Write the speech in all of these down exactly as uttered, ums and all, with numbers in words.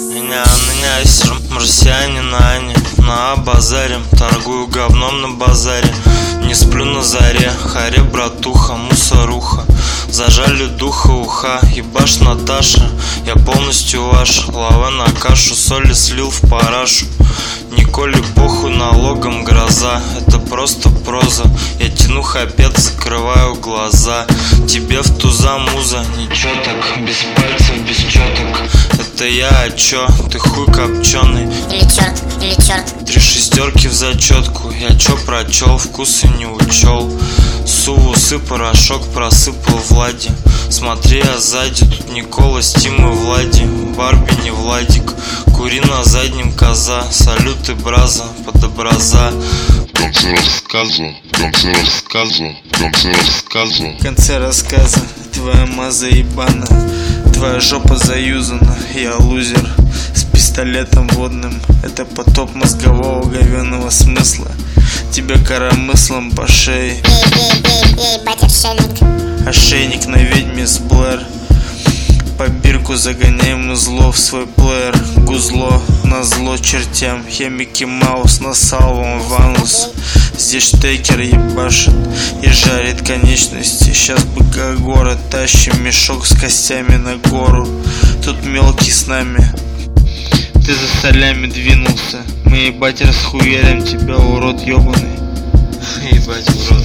Меня, меня есть марсианин, Аня. На базаре, торгую говном на базаре. Не сплю на заре, харе, братуха, мусоруха. Зажали духа, уха, ебаш Наташа. Я полностью ваш, лава на кашу, соли слил в парашу. Николи похуй, налогом гроза, это просто проза. Я тяну хапец, закрываю глаза. Тебе в туза муза, ничего так, без пальцев, без четок. Это я, а чё? Ты хуй копченый. Или черт, или черт. Три шестерки в зачетку. Я чё прочел, вкусы не учел. Суву усы, порошок просыпал Влади. Смотри, а сзади тут Никола, Стим и Влади. Барби не Владик. Кури на заднем коза. Салют и браза, под образа. В конце рассказа, в конце рассказа, в конце рассказа. В конце рассказа твоя маза ебана, твоя жопа заюзана. Я лузер с пистолетом водным. Это потоп мозгового говенного смысла. Тебе коромыслом по шее. Ей, ей, ей, ей, батя шельник. Ошейник на ведьме с Блэр. По бирку загоняем зло в свой плеер. Гузло на зло чертям. Я Микки Маус на салвом ванус. Здесь штекер ебашит и жарит конечности. Сейчас бы как город тащим мешок с костями на гору. Тут мелкий с нами. Ты за солями двинулся. Мы ебать расхуярим тебя, урод ебаный. Ебать, урод.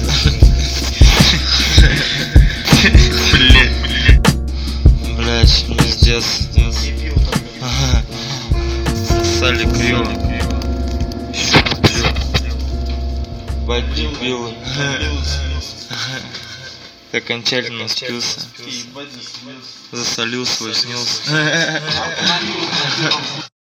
Блять. Блять, пиздец. Сали пиво. Бать дебилы. Ты окончательно спился. Засолил свой снился.